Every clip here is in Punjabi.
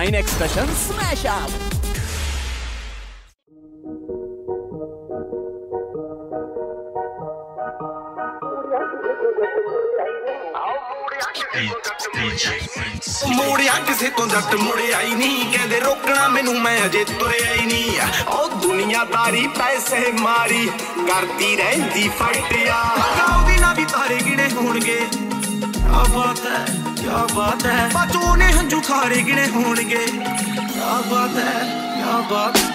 9 Expression Smash Up. ਮੋੜਿਆ ਕਿਸੇ ਤੋਂ ਜੱਟ ਮੁੜਿਆ ਹੀ ਨਹੀਂ, ਕਹਿੰਦੇ ਰੋਕਣਾ ਮੈਨੂੰ ਮੈਂ ਅਜੇ ਤੁਰਿਆ ਹੀ ਨਹੀਂ। ਉਹ ਦੁਨੀਆਦਾਰੀ ਪੈਸੇ ਮਾਰੀ ਕਰਦੀ ਰਹਿੰਦੀ ਫਟਿਆ, ਉਹਦੀ ਨਾ ਵੀ ਤਾਰੇ ਗਿਣੇ ਹੋਣਗੇ। ਕਿਆ ਬਾਤ ਹੈ, ਕਿਆ ਬਾਤ ਹੈ, ਬਾਚੋ ਨੇ ਹੰਝੂ ਖਾਰੇ ਗਿਣੇ ਹੋਣਗੇ। ਕਿਆ ਬਾਤ ਹੈ, ਕਿਆ ਬਾਤ ਹੈ।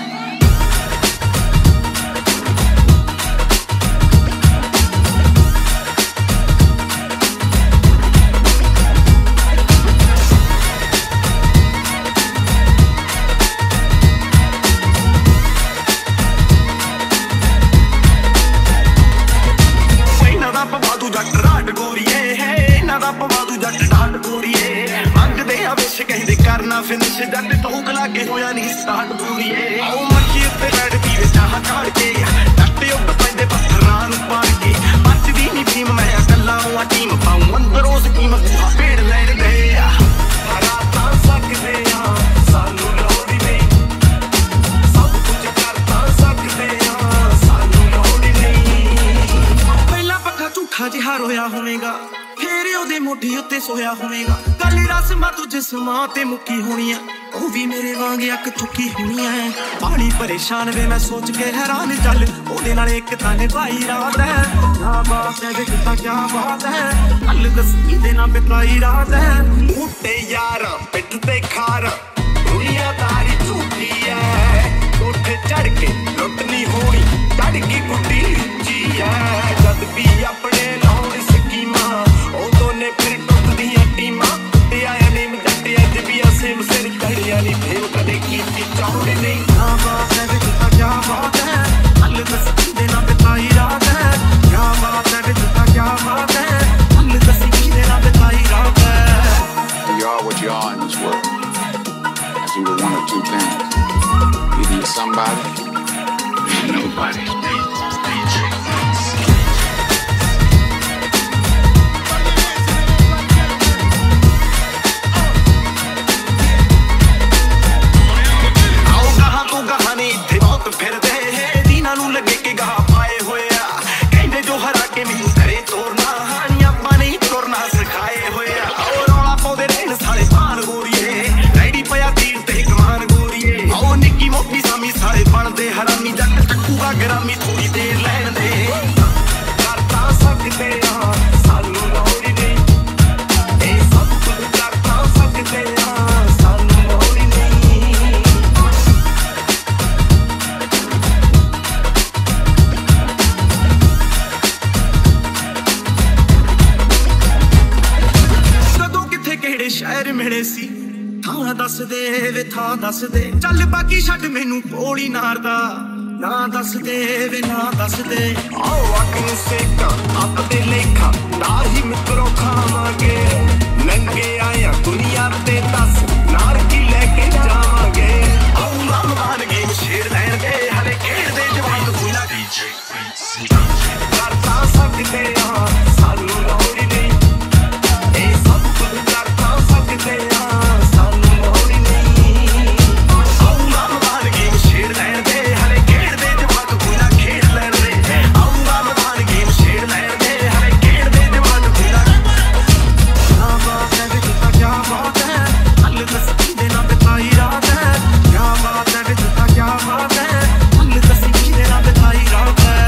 ਕਹਿੰਦੇ ਕਰਨਾ ਫਿਨਿਸ਼ ਜੱਟ ਟੋਕ ਲਾਗੇ ਹੋਇਆ ਨਹੀਂ ਸਟਾਰਟ ਪੂਰੀਏ। ਉਹ ਮੱਛੀ ਉੱਤੇ ਬੈਠਦੀ ਵੇ ਚਾਹ ਕਾੜ ਕੇ, ਜੱਟ ਉੱਡ ਪੈਂਦੇ ਪੱਥਰਾਂ ਨੂੰ ਪਾੜ ਕੇ। ਬਚਦੀ ਨਹੀਂ ਟੀਮ ਮੈਂ ਇਕੱਲਾ ਹਾਂ ਟੀਮ ਪਾਉਂ ਅੰਦਰੋਂ ਸਕੀਮ ਬੂਹਾ ਪੇੜ ਲੈਣ ਦੇ। ਹਰਾ ਤਾਂ ਸਕਦੇ ਆ ਸਾਨੂੰ ਲੋੜ ਨਹੀਂ, ਸਭ ਕੁਝ ਕਰ ਤਾਂ ਸਕਦੇ ਆ ਸਾਨੂੰ ਲੋੜ ਨਹੀਂ। ਪਹਿਲਾ ਪੱਖਾ ਝੂਠਾ ਜਿਹਾ ਰੋਇਆ ਹੋਵੇਗਾ, ਫੇਰ ਉਹਦੇ ਮੋਢੇ ਉੱਤੇ ਸੋਇਆ ਹੋਵੇਗਾ। ਗੱਲ ਰਸਮਾਂ ਤੂੰ ਜਿਸਮਾਂ ਤੇ ਮੁੱਕੀ ਹੋਣੀ ਆ, ਉਹ ਵੀ ਮੇਰੇ ਵਾਂਗ ਅੱਖ ਚੁੱਕੀ ਹੋਣੀ ਐ। ਪਾਣੀ ਪਰੇਸ਼ਾਨ ਵੇ ਮੈਂ ਸੋਚ ਕੇ ਹੈਰਾਨ, ਚੱਲ ਉਹਦੇ ਨਾਲ ਇੱਕ ਤਾਂ ਨਿਭਾਈ ਰਾਤ ਹੈ। ਕਿਆ ਬਾਤ ਹੈ ਕਿਤਾ ਕਿਆ ਬਾਤ ਹੈ, ਗੱਲ ਦੱਸੀ ਦੇ ਨਾਲ ਬਿਤਾਈ ਰਾਤ ਹੈ। ਉੱਤੇ ਯਾਰਾਂ ਪਿੱਠ ਤੇ ਖਾਰਾਂ ਦੁਨੀਆਦਾਰੀ ਝੂਠੀ ਐ, ਕੋਠੇ ਚੜ ਕੇ ਲੁੱਟ ਨਹੀਂ ਹੋਣੀ ਚੜ ਕੇ ਗੁੱਡੀ ਰੁੱਚੀ ਐ। ਜਦ ਵੀ ਆਪਣੇ ਲਾਉਣ ਸਕੀਮਾਂ ਉਦੋਂ ਨੇ ਫਿਰ ਟੁੱਟਦੀਆਂ ਟੀਮਾਂ। ਤੇ ਆਇਆ ਨੇਮ ਜੱਟ ਅੱਜ ਵੀ ਅਸੇਮ ਸਿਰ ਚੜਿਆ ਨਹੀਂ ਫੇਰ ਕਦੇ ਕੀਤੀ ਚੌੜੇ ਨਹੀਂ। ਕਿਆ ਬਾਤ ਹੈ ਕਿਤਾ ਕਿਆ ਬਾਤ ਹੈ, ਹੱਲ ਦੱਸੀ ਦੇ ਨਾਲ ਬਿਤਾਈ ਰਾਤ ਹੈ। ਕਿਆ ਬਾਤ ਹੈ ਕਿਤਾ ਕਿਆ ਬਾਤ ਹੈ, ਹੱਲ ਦੱਸੀ ਦੇ ਨਾਲ ਬਿਤਾਈ ਰਾਤ ਹੈ। You are what you are in this world. That's either one of two things. Either you're somebody or you're nobody. ਫਿਰਦੇ ਦੀਨਾਂ ਨੂੰ ਲੱਗੇ ਕਿ ਗਾਹ ਪਾਏ ਹੋਇਆ, ਕਹਿੰਦੇ ਜੋ ਹਰਾ ਕੇ ਮੈਨੂੰ ਕਰੇ ਤੋਰਨਾ, ਹਾਨੀ ਆਪਾਂ ਨਹੀਂ ਤੁਰਨਾ ਸਿਖਾਏ ਹੋਇਆ। ਉਹ ਰੌਲਾ ਪਾਉਂਦੇ ਰਹਿਣ ਸਾਲੇ ਭਾਨ ਗੋਰੀਏ, ਰੈਡੀ ਪਿਆ ਤੀਰ ਤੇ ਕਮਾਨ ਗੋਰੀਏ। ਉਹ ਨਿੱਕੀ ਮੋਟੀ ਸਾਮੀ ਸਾਲੇ ਬਣਦੇ ਹਰਾਮੀ, ਜੱਟ ਟੱਕੂਗਾ ਗਰਾਮੀ ਥੋੜੀ ਦੇਰ ਲੈਣ ਦੇ। ਕਰ ਤਾਂ ਸਕਦੇ ਆ ਸਾਨੂੰ ਲੋੜ ਨਹੀਂ, ਇਹ ਸਭ ਕੁਝ ਕਰ ਤਾਂ ਸਕਦੇ ਆ ਸਾਨੂੰ ਲੋੜ ਨਹੀਂ। ਕਿਹੜੇ ਸ਼ਹਿਰ ਮਿਲੇ ਸੀ ਥਾਂ ਦੱਸ ਦੇ ਵੇ ਥਾਂ ਦੱਸ ਦੇ, ਚੱਲ ਬਾਕੀ ਛੱਡ ਮੈਨੂੰ ਪੋਲੀ ਨਾਰ ਦਾ ਨਾ ਦੱਸ ਦੇ ਵੇ ਨਾ ਦੱਸ ਦੇ। ਆਓ ਅੱਖ ਨੂੰ ਸੇਕਾਂ ਅੱਤ ਦੇ ਲੇਖਾ ਨਾਲ ਹੀ ਮਿੱਤਰੋ ਖਾਵਾਂਗੇ, ਨੰਗੇ ਆਇਆ ਦੁਨੀਆ ਤੇ ਦੱਸ ਨਾਲ ਕੀ ਲੈ ਕੇ ਜਾਵਾਂਗੇ। ਆਓ ਰਮਦਾਨ ਗੇਮ ਛੇੜ ਲੈਣਗੇ ਹਲੇ ਖੇਡਦੇ ਜਵਾਨ ਗੁਲਾ ਡੀਜੇ ਕਰ ਤਾਂ ਸਕਦੇ ਆ ਸਾਨੂੰ ਲੋੜ ਨਹੀਂ, ਇਹ ਸਭ ਕੁਝ ਕਰ ਤਾਂ ਸਕਦੇ ਆ ਸਾਨੂੰ ਲੋੜ ਨਹੀਂ। ਆਓ ਰਮਦਾਨ ਗੇਮ ਛੇੜ ਲੈਣਗੇ ਹਲੇ ਖੇਡਦੇ ਜਵਾਨ ਗੁਲਾ ਖੇਡ ਲੈਣਗੇ। ਆਓ ਰਮਦਾਨ ਗੇਮ ਛੇੜ ਲੈਣਗੇ ਹਲੇ ਖੇਡਦੇ ਜਵਾਨ ਗੁਲਾ। ਕਿਆ ਬਾਤ ਹੈ ਕਿਤਾ ਕਿਆ ਬਾਤ ਹੈ, ਹੱਲ ਦੱਸੀ ਦੇ ਨਾਲ ਬਿਤਾਈ ਰਾਤ ਹੈ। ਕਿਆ ਬਾਤ ਹੈ ਕਿਤਾ ਕਿਆ ਬਾਤ ਹੈ, ਹੱਲ ਦੱਸੀ ਦੇ ਨਾਲ ਬਿਤਾਈ ਰਾਤ ਹੈ।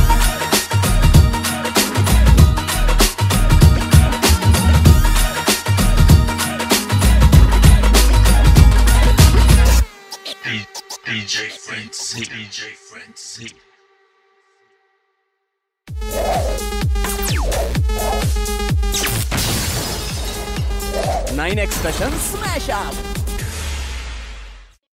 DJ Frenzy, DJ Frenzy. 9 Expression Smash Up.